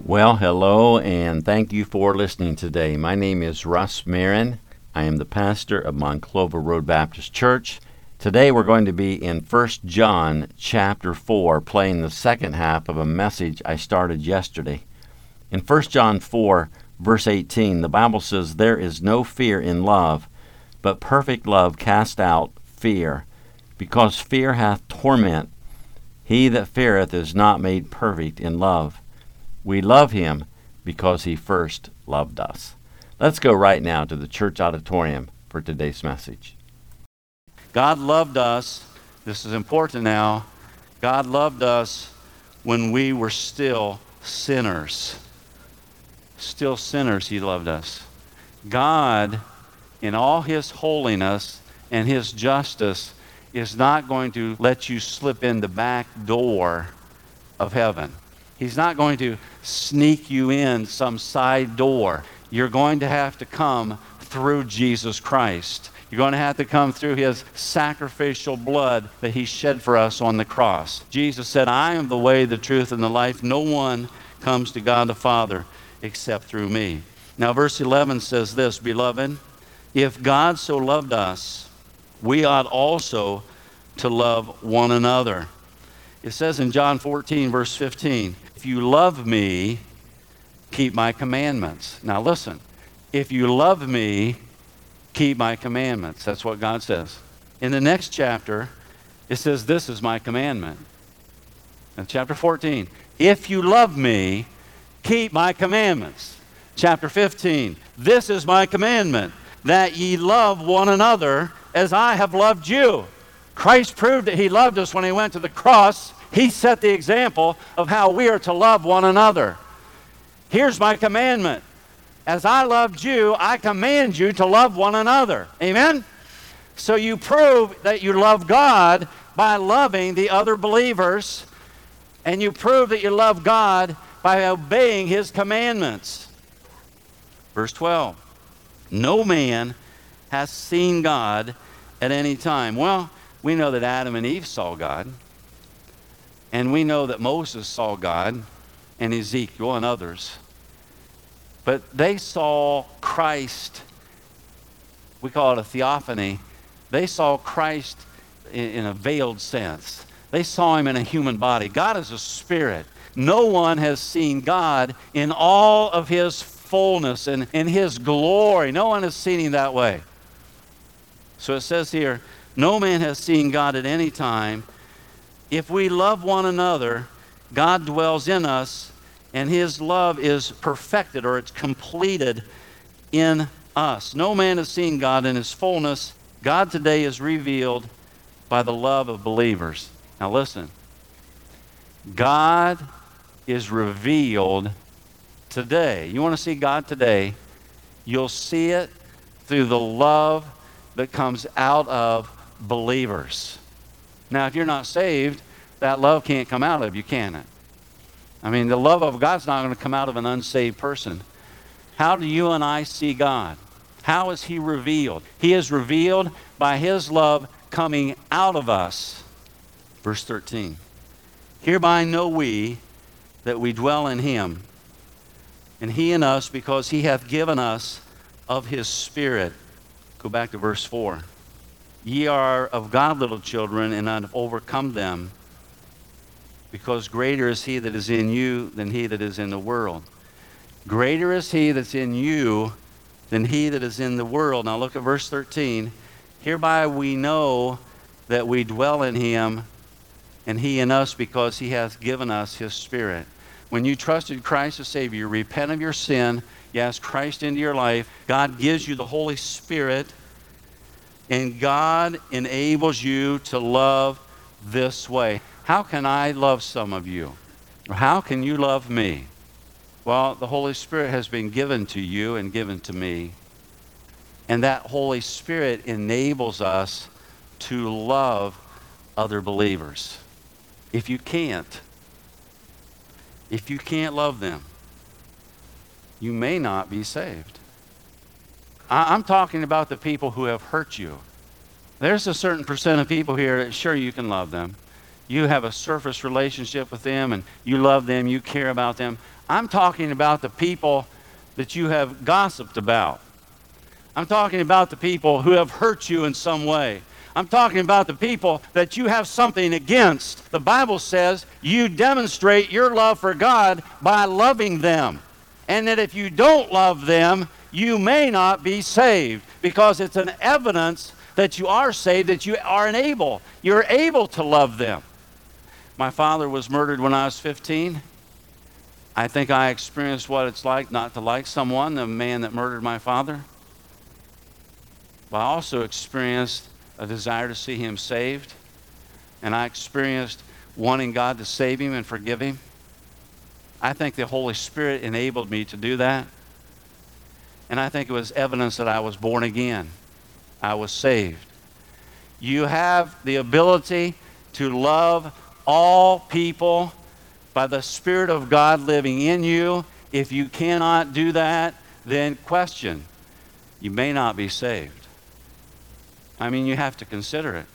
Well, hello, and thank you for listening today. My name is Russ Marin. I am the pastor of Monclova Road Baptist Church. Today we're going to be in 1 John chapter 4, playing the second half of a message I started yesterday. In 1 John 4, verse 18, the Bible says, "There is no fear in love, but perfect love casts out fear, because fear hath torment. He that feareth is not made perfect in love. We love him because he first loved us." Let's go right now to the church auditorium for today's message. God loved us. This is important now. God loved us when we were still sinners. Still sinners, he loved us. God, in all his holiness and his justice, is not going to let you slip in the back door of heaven. He's not going to sneak you in some side door. You're going to have to come through Jesus Christ. You're going to have to come through his sacrificial blood that he shed for us on the cross. Jesus said, "I am the way, the truth, and the life. No one comes to God the Father except through me." Now, verse 11 says this, "Beloved, if God so loved us, we ought also to love one another." It says in John 14, verse 15, "If you love me, keep my commandments." Now listen, if you love me, keep my commandments. That's what God says. In the next chapter, it says, "This is my commandment." In chapter 14, "If you love me, keep my commandments." Chapter 15, "This is my commandment, that ye love one another as I have loved you." Christ proved that he loved us when he went to the cross. He set the example of how we are to love one another. Here's my commandment. As I loved you, I command you to love one another. Amen? So you prove that you love God by loving the other believers, and you prove that you love God by obeying his commandments. Verse 12, "No man has seen God at any time." Well, we know that Adam and Eve saw God. And we know that Moses saw God, and Ezekiel and others. But they saw Christ. We call it a theophany. They saw Christ in a veiled sense. They saw him in a human body. God is a spirit. No one has seen God in all of his fullness and in his glory. No one has seen him that way. So it says here, "No man has seen God at any time. If we love one another, God dwells in us, and his love is perfected, or it's completed in us." No man has seen God in his fullness. God today is revealed by the love of believers. Now listen, God is revealed today. You want to see God today? You'll see it through the love that comes out of believers. Now, if you're not saved, that love can't come out of you, can it? I mean, the love of God's not going to come out of an unsaved person. How do you and I see God? How is he revealed? He is revealed by his love coming out of us. Verse 13, "Hereby know we that we dwell in him, and he in us, because he hath given us of his Spirit." Go back to verse 4. "Ye are of God, little children, and have overcome them, because greater is he that is in you than he that is in the world." Greater is he that's in you than he that is in the world. Now look at verse 13. "Hereby we know that we dwell in him, and he in us, because he hath given us his Spirit." When you trusted Christ as Savior, you repent of your sin, you ask Christ into your life, God gives you the Holy Spirit, and God enables you to love this way. How can I love some of you? Or how can you love me? Well, the Holy Spirit has been given to you and given to me. And that Holy Spirit enables us to love other believers. If you can't love them, you may not be saved. I'm talking about the people who have hurt you. There's a certain percent of people here that sure you can love them. you have a surface relationship with them and you love them, you care about them. I'm talking about the people that you have gossiped about. I'm talking about the people who have hurt you in some way. I'm talking about the people that you have something against. The Bible says you demonstrate your love for God by loving them. And that if you don't love them, you may not be saved, because it's an evidence that you are saved, that you are able. You're able to love them. My father was murdered when I was 15. I think I experienced what it's like not to like someone, the man that murdered my father. But I also experienced a desire to see him saved. And I experienced wanting God to save him and forgive him. I think the Holy Spirit enabled me to do that. And I think it was evidence that I was born again. I was saved. You have the ability to love all people by the Spirit of God living in you. If you cannot do that, then question. You may not be saved. I mean, you have to consider it.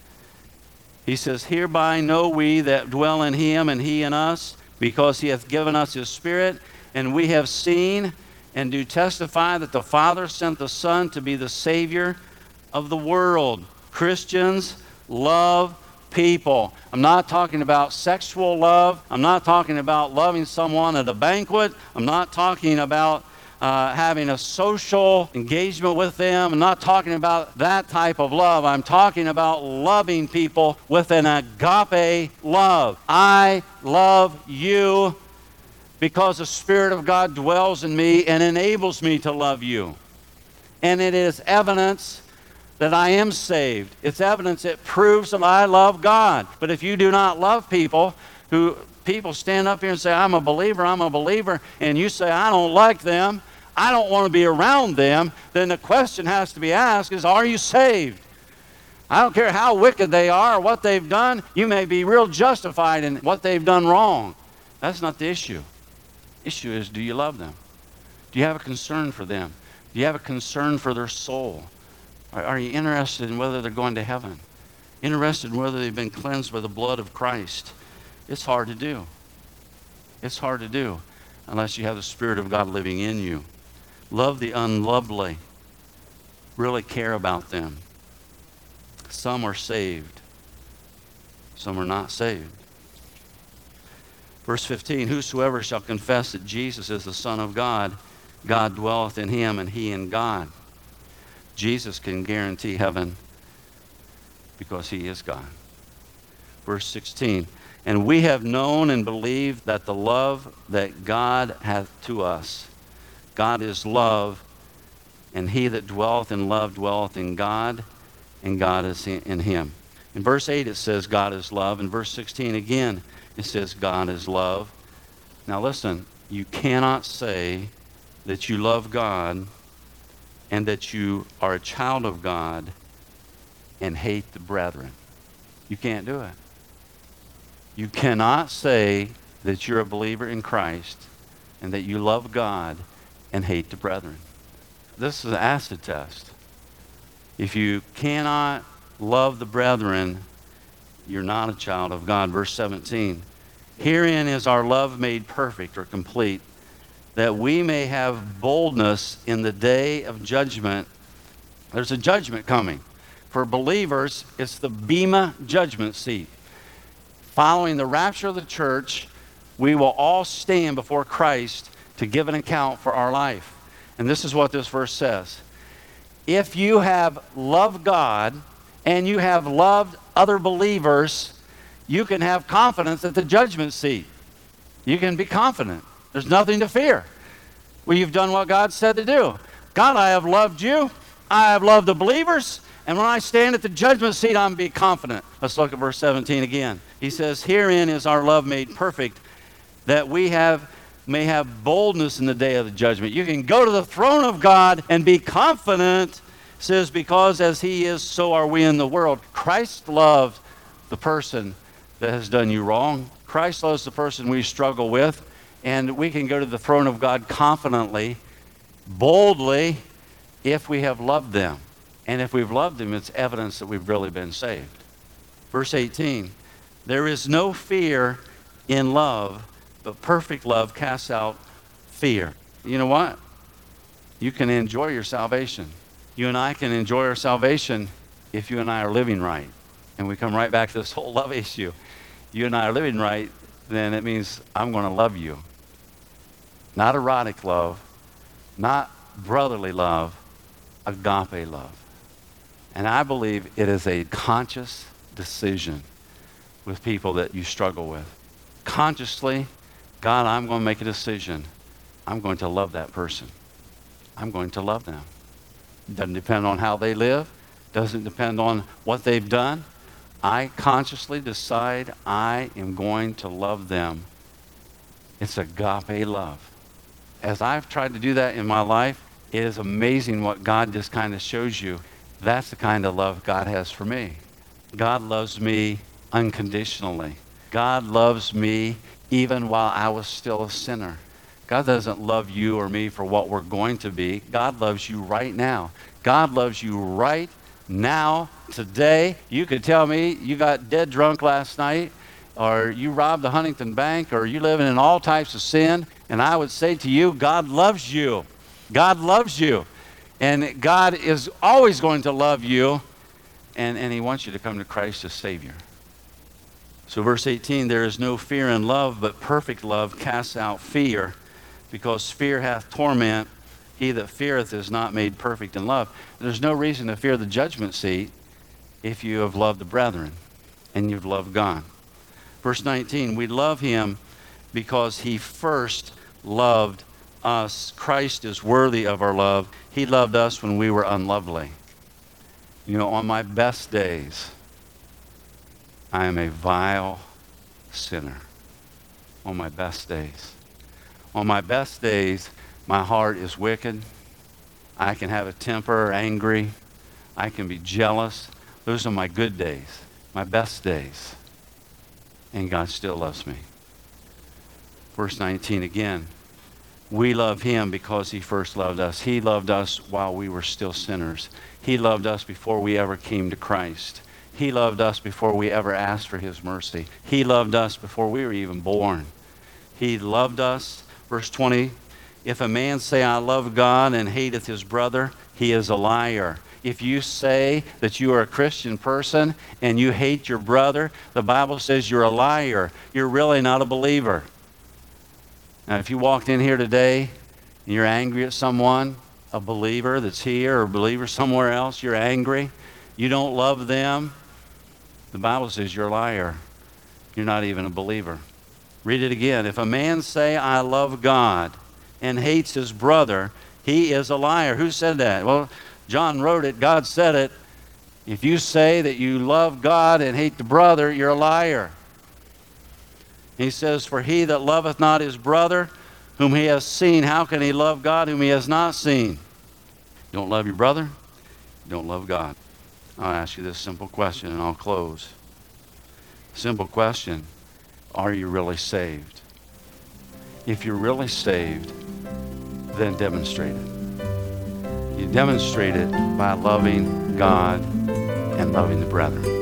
He says, hereby know we that dwell in him and he in us, because he hath given us his Spirit, and we have seen and do testify that the Father sent the Son to be the Savior of the world. Christians love people. I'm not talking about sexual love. I'm not talking about loving someone at a banquet. I'm not talking about having a social engagement with them. I'm not talking about that type of love. I'm talking about loving people with an agape love. I love you because the Spirit of God dwells in me and enables me to love you. And it is evidence that I am saved. It's evidence that proves that I love God. But if you do not love people, people stand up here and say, I'm a believer, and you say, I don't like them, I don't want to be around them, then the question has to be asked is, are you saved? I don't care how wicked they are or what they've done. You may be real justified in what they've done wrong. That's not the issue. Issue is, do you love them? Do you have a concern for them? Do you have a concern for their soul? Are you interested in whether they're going to heaven? Interested in whether they've been cleansed by the blood of Christ? It's hard to do. It's hard to do unless you have the Spirit of God living in you. Love the unlovely. Really care about them. Some are saved. Some are not saved. Verse 15, whosoever shall confess that Jesus is the Son of God, God dwelleth in him and he in God. Jesus can guarantee heaven because he is God. Verse 16, and we have known and believed that the love that God hath to us, God is love, and he that dwelleth in love dwelleth in God, and God is in him. In verse 8 it says God is love. In verse 16 again it says God is love. Now listen, you cannot say that you love God and that you are a child of God and hate the brethren. You can't do it. You cannot say that you're a believer in Christ and that you love God and hate the brethren. This is an acid test. If you cannot love the brethren, you're not a child of God. Verse 17, herein is our love made perfect or complete, that we may have boldness in the day of judgment. There's a judgment coming. For believers, it's the Bema judgment seat. Following the rapture of the church, we will all stand before Christ to give an account for our life. And this is what this verse says. If you have loved God and you have loved other believers, you can have confidence at the judgment seat. You can be confident. There's nothing to fear. Well, you've done what God said to do. God, I have loved you. I have loved the believers. And when I stand at the judgment seat, I'm be confident. Let's look at verse 17 again. He says, herein is our love made perfect, that we may have boldness in the day of the judgment. You can go to the throne of God and be confident. It says, because as he is, so are we in the world. Christ loved the person that has done you wrong. Christ loves the person we struggle with. And we can go to the throne of God confidently, boldly, if we have loved them. And if we've loved them, it's evidence that we've really been saved. Verse 18, There is no fear in love, but perfect love casts out fear. You know what? You can enjoy your salvation. You and I can enjoy our salvation if you and I are living right. And we come right back to this whole love issue. You and I are living right, then it means I'm going to love you. Not erotic love, not brotherly love, agape love. And I believe it is a conscious decision with people that you struggle with. Consciously, God, I'm going to make a decision. I'm going to love that person. I'm going to love them. Doesn't depend on how they live. Doesn't depend on what they've done. I consciously decide I am going to love them. It's agape love. As I've tried to do that in my life, it is amazing what God just kind of shows you. That's the kind of love God has for me. God loves me unconditionally. God loves me even while I was still a sinner. God doesn't love you or me for what we're going to be. God loves you right now. God loves you right now, today. You could tell me you got dead drunk last night, or you robbed the Huntington Bank, or you living in all types of sin, and I would say to you, God loves you. God loves you. And God is always going to love you, and he wants you to come to Christ as Savior. So verse 18, there is no fear in love, but perfect love casts out fear, because fear hath torment. He that feareth is not made perfect in love. There's no reason to fear the judgment seat if you have loved the brethren and you've loved God. Verse 19, we love him because he first loved us. Christ is worthy of our love. He loved us when we were unlovely. You know, on my best days, I am a vile sinner. On my best days. On my best days, my heart is wicked. I can have a temper, angry. I can be jealous. Those are my good days, my best days. And God still loves me. Verse 19 again. We love him because he first loved us. He loved us while we were still sinners. He loved us before we ever came to Christ. He loved us before we ever asked for his mercy. He loved us before we were even born. He loved us. Verse 20, if a man say, I love God and hateth his brother, he is a liar. If you say that you are a Christian person and you hate your brother, the Bible says you're a liar. You're really not a believer. Now, if you walked in here today and you're angry at someone, a believer that's here or a believer somewhere else, you're angry, you don't love them, the Bible says you're a liar. You're not even a believer. Read it again. If a man say, I love God and hates his brother, he is a liar. Who said that? Well, John wrote it. God said it. If you say that you love God and hate the brother, you're a liar. He says, for he that loveth not his brother, whom he has seen, how can he love God whom he has not seen? You don't love your brother? You don't love God. I'll ask you this simple question and I'll close. Simple question. Are you really saved? If you're really saved, then demonstrate it. You demonstrate it by loving God and loving the brethren.